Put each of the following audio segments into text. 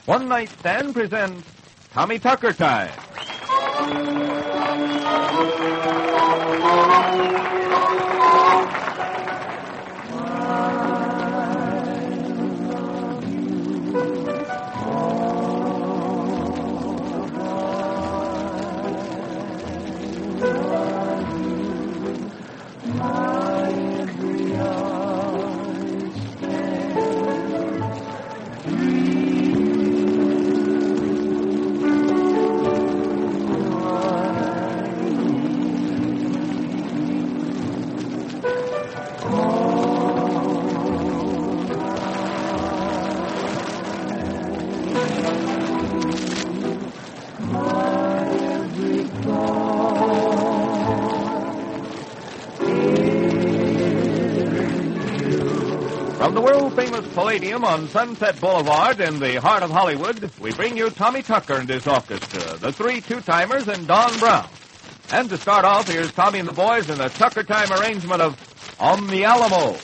One Night Stand presents Tommy Tucker Time. From the world-famous Palladium on Sunset Boulevard in the heart of Hollywood, we bring you Tommy Tucker and his orchestra, the three two-timers and Don Brown. And to start off, here's Tommy and the boys in a Tucker Time arrangement of On the Alamo.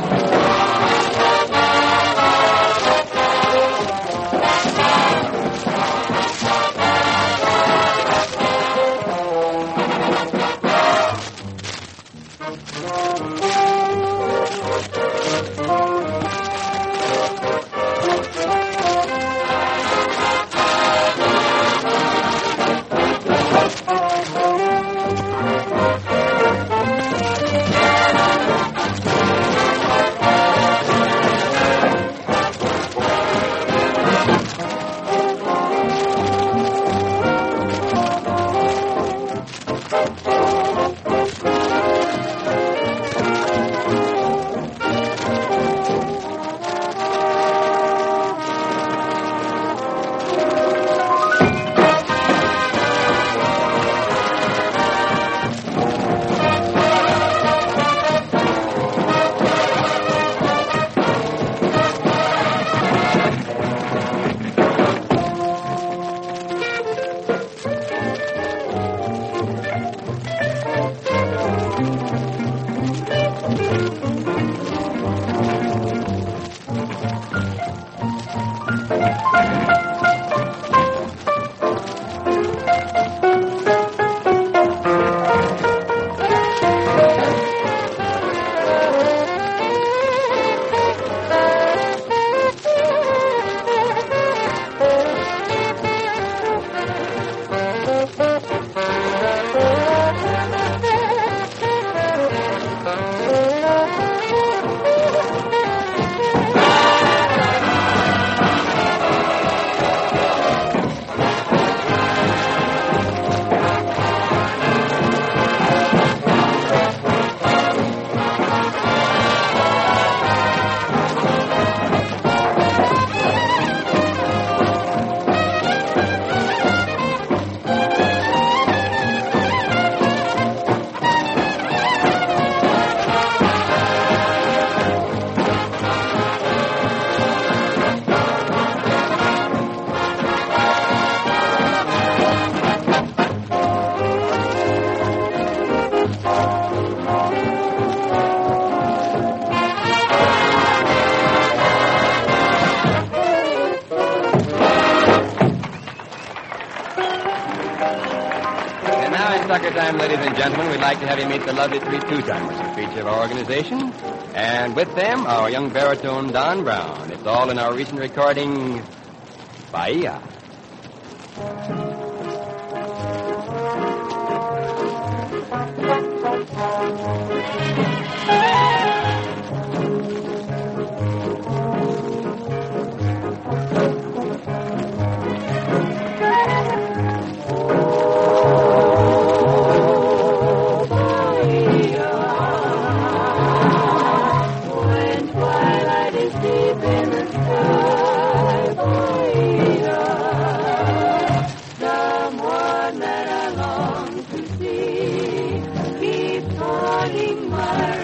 Tucker Time, ladies and gentlemen, we'd like to have you meet the lovely three two-timers who feature our organization. And with them, our young baritone, Don Brown. It's all in our recent recording, Bahia. Morning, my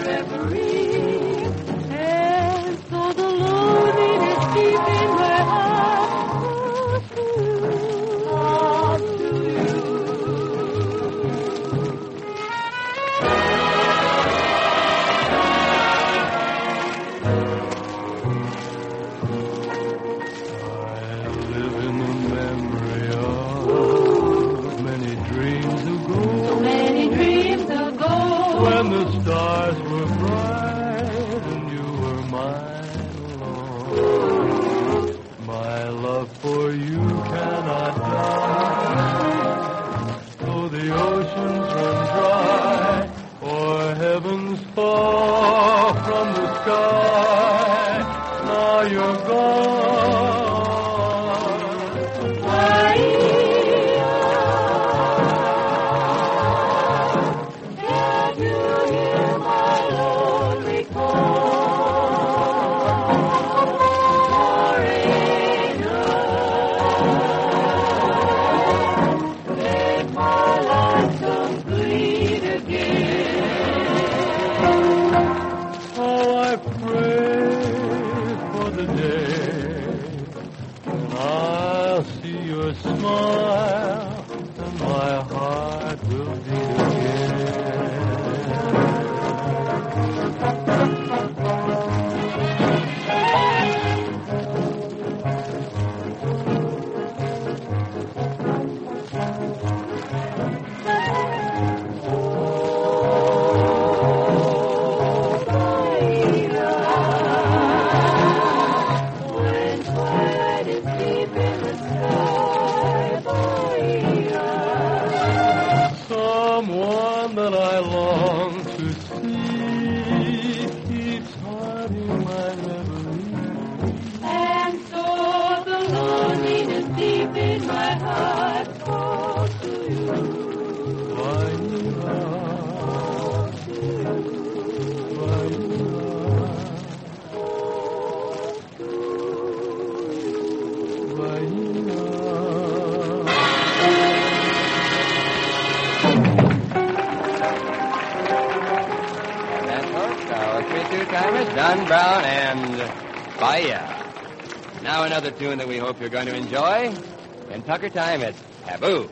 a smile, and my heart will beat again. Someone that I long to see keeps haunting my memory. And so the loneliness deep in my heart calls to you. Vanilla, Our three two-timers, Don Brown and Bahia. Now another tune that we hope you're going to enjoy. In Tucker time, it's Taboo.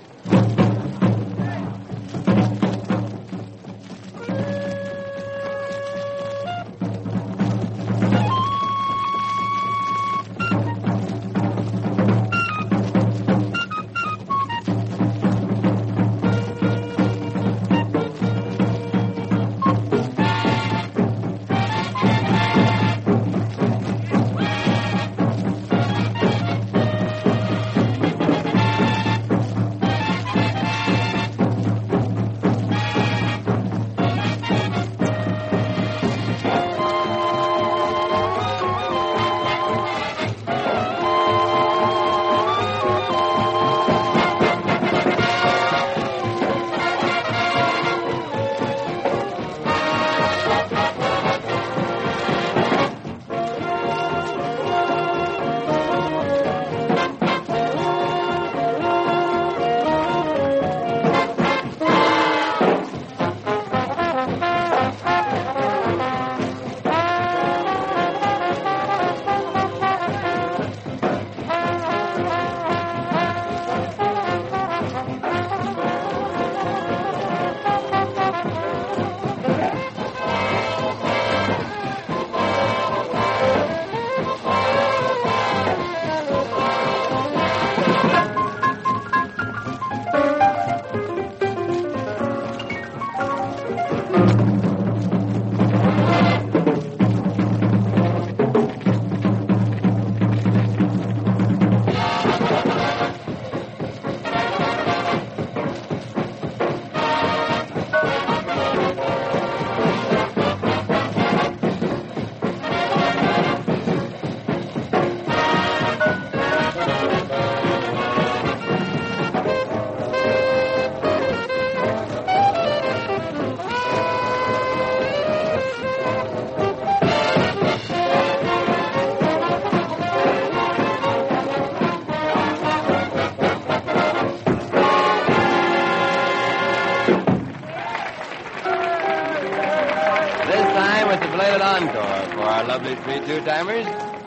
Encore for our lovely three two-timers.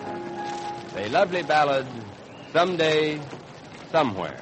The lovely ballad, Someday, Somewhere.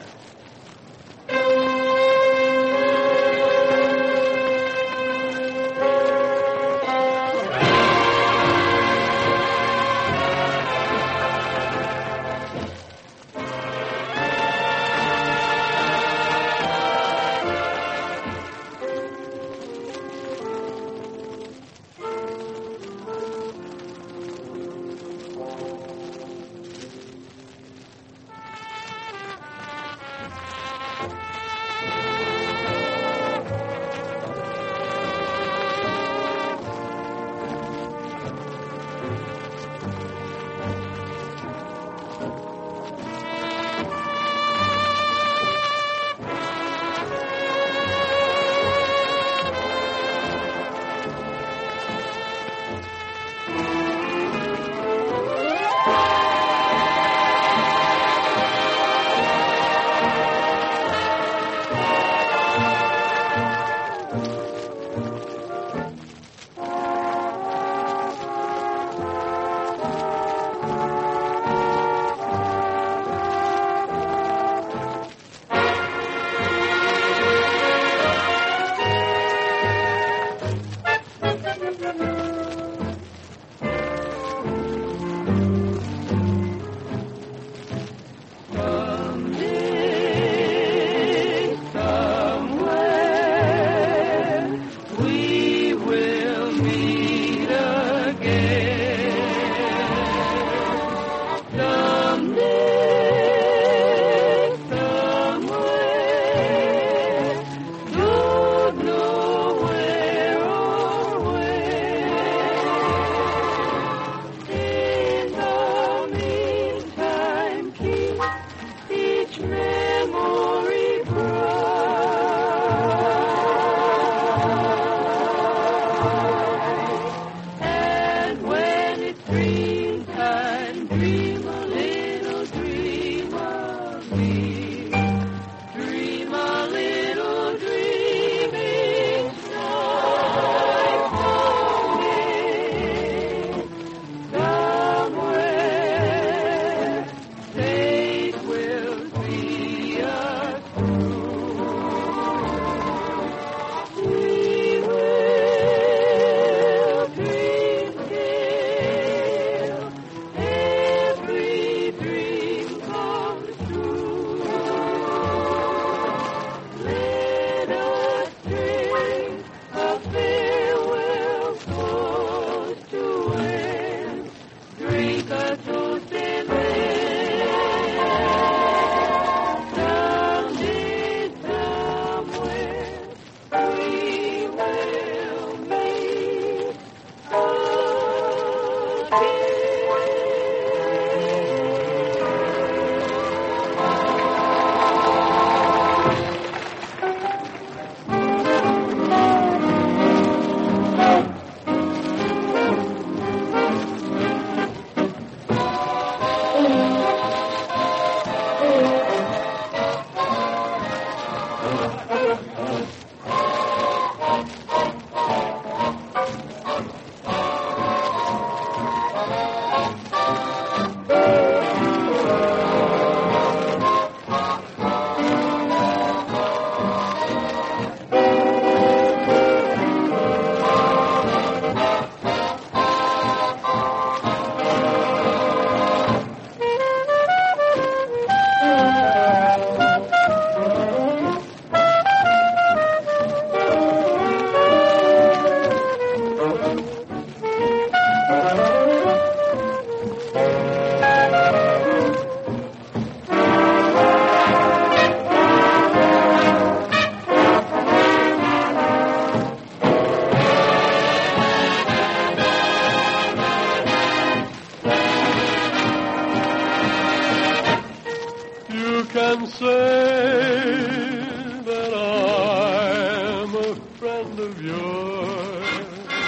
can say that I'm a friend of yours,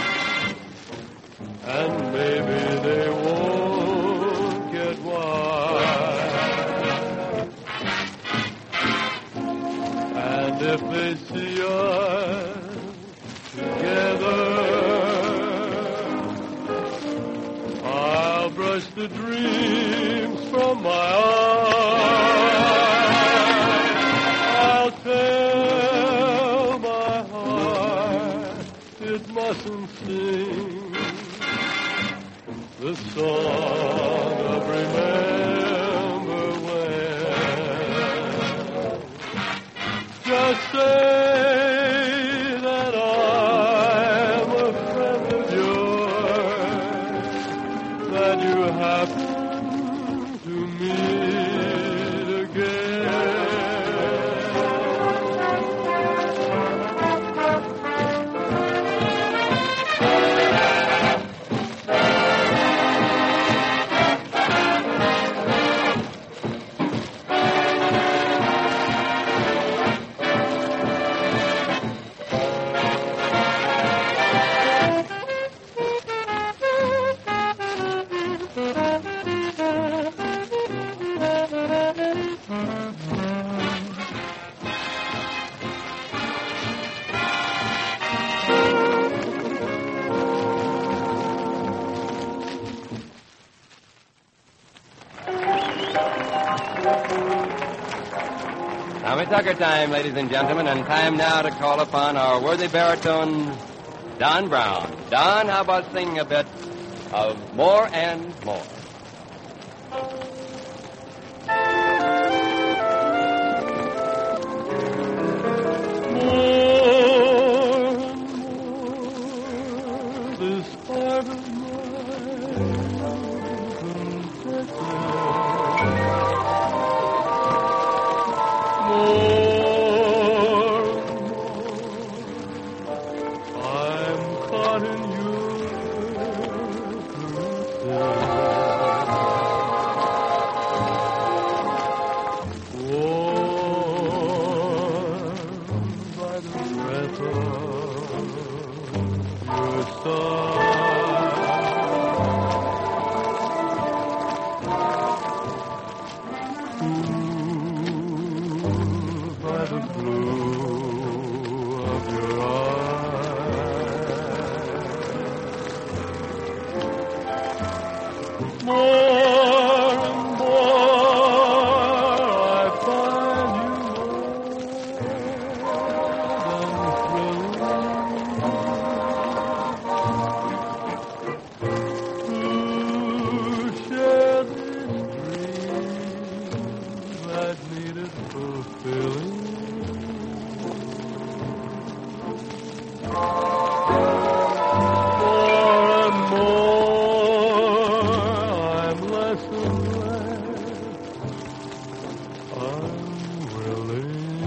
and maybe they won't get wise. And if they see us together, I'll brush the dreams from my eyes. I'll tell my heart it mustn't sing the song of remember when. Just say that I'm a friend of yours, that you happen to meet again. Tommy Tucker time, ladies and gentlemen, and time now to call upon our worthy baritone, Don Brown. Don, how about singing a bit of More and More? This heart of I'm caught in your warm by the breath of your star. By the blue of your eyes. More and more I find you more than thrilling. To share this dream that needed fulfilling. More and more, I'm less and less unwilling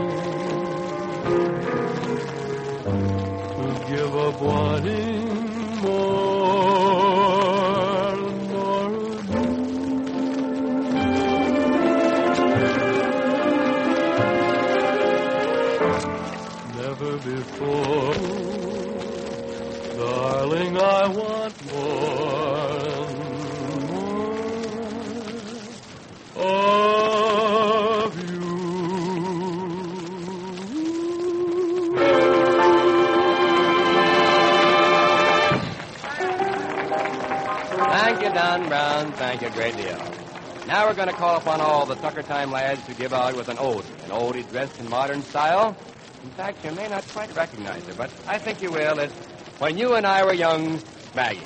to give up wanting more and more of you. Never before, darling, I want more and more of you. Thank you, Don Brown. Thank you a great deal. Now we're going to call upon all the Tucker Time lads to give out with an oldie dressed in modern style. In fact, you may not quite recognize her, but I think you will. It's When You and I Were Young, Maggie.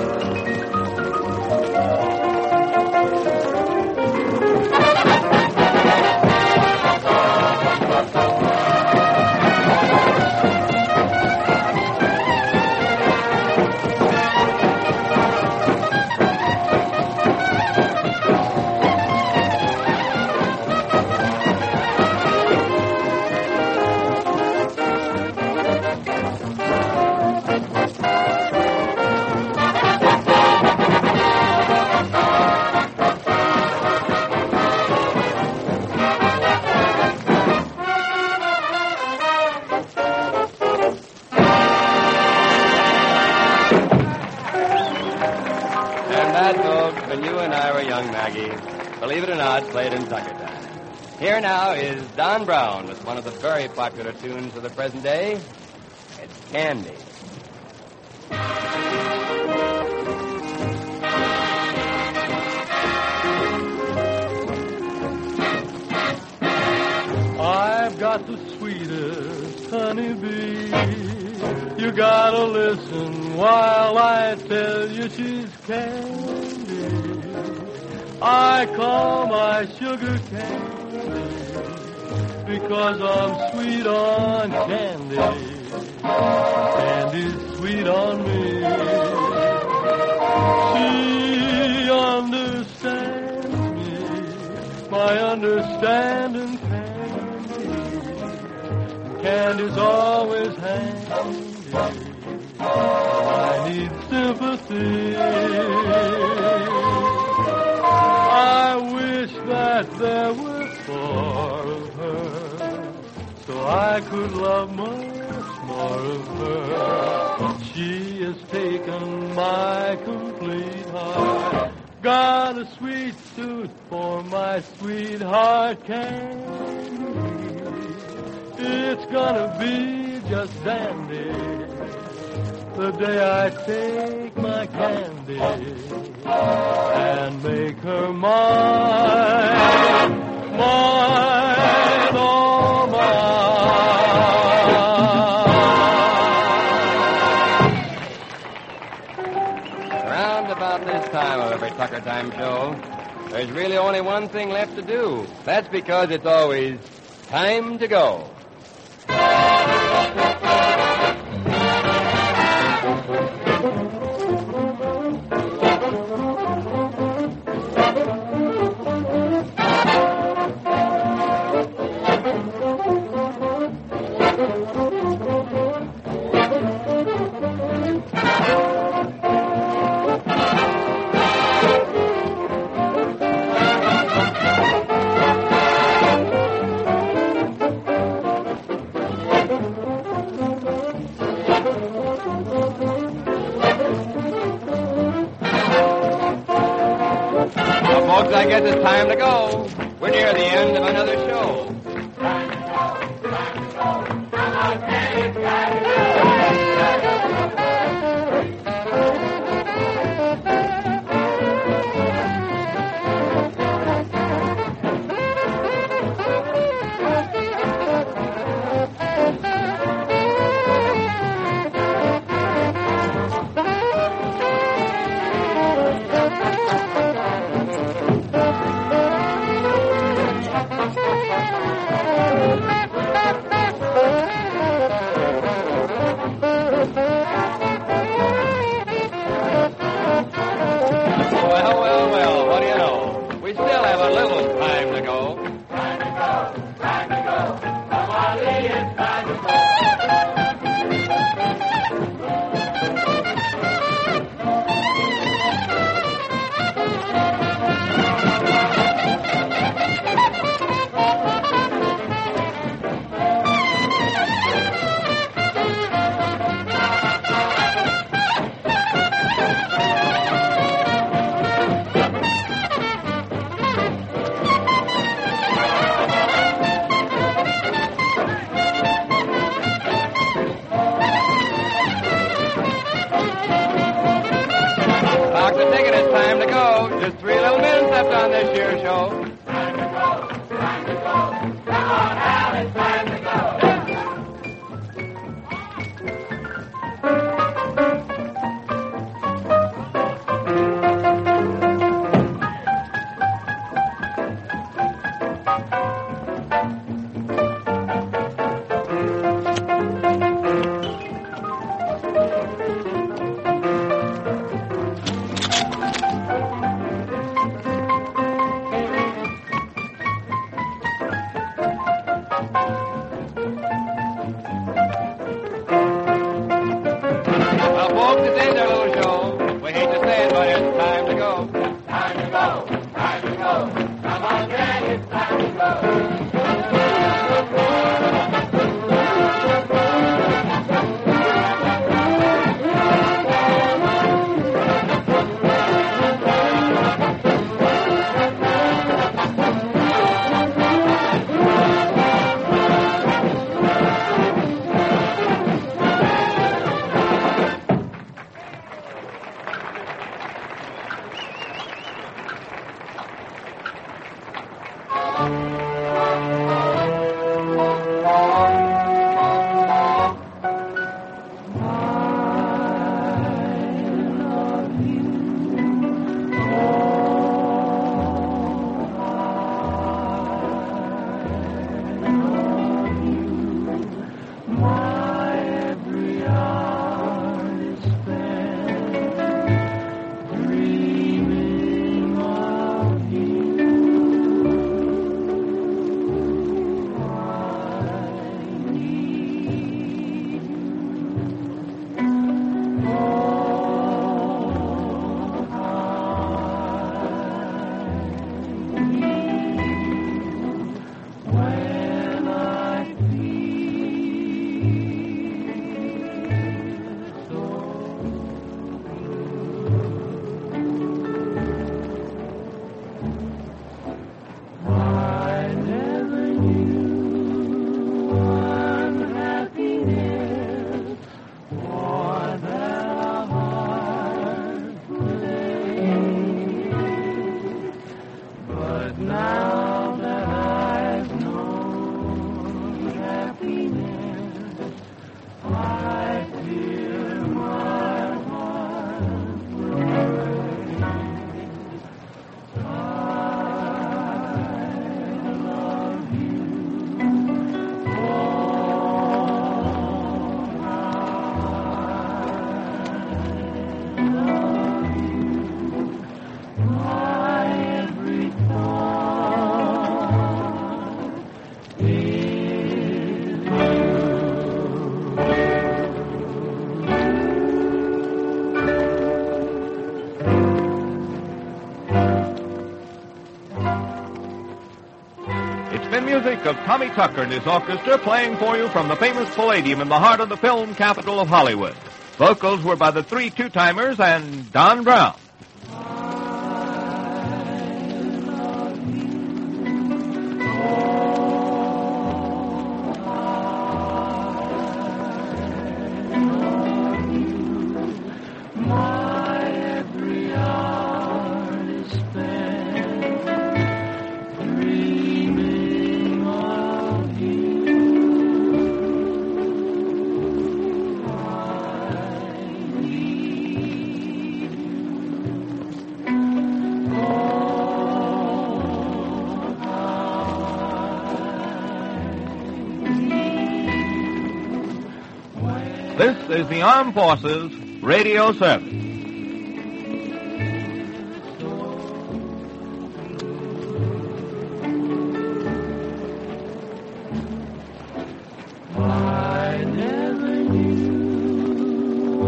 When you and I were young, Maggie, believe it or not, played in Tucker Time. Here now is Don Brown with one of the very popular tunes of the present day. It's Candy. I've got the sweetest honeybee. You gotta listen while I tell you she's candy. I call my sugar candy because I'm sweet on candy. Candy's sweet on me. She understands me, my understanding candy. Candy's always handy. I need sympathy. I wish that there were four of her, so I could love much more of her. But she has taken my complete heart. Got a sweet tooth for my sweetheart candy. It's gonna be just dandy the day I take my candy and make her mine, mine, all mine. Around about this time of every Tucker Time show, there's really only one thing left to do. That's because it's always time to go. Folks, I guess it's time to go. We're near the end of another show. Time to go, time to go. Come on, Candy, time to Just 3 little minutes left on this year's show. Time to go, time to go. Come on, Al, it's time to go. music of Tommy Tucker and his orchestra playing for you from the famous Palladium in the heart of the film capital of Hollywood. Vocals were by the three two-timers and Don Brown. This is the Armed Forces Radio Service. I never knew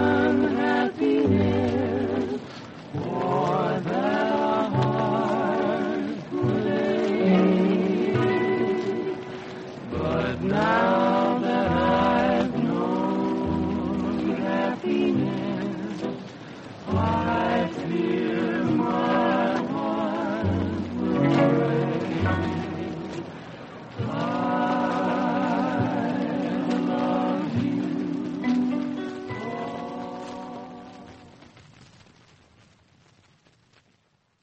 unhappiness or that a heart could ache. But now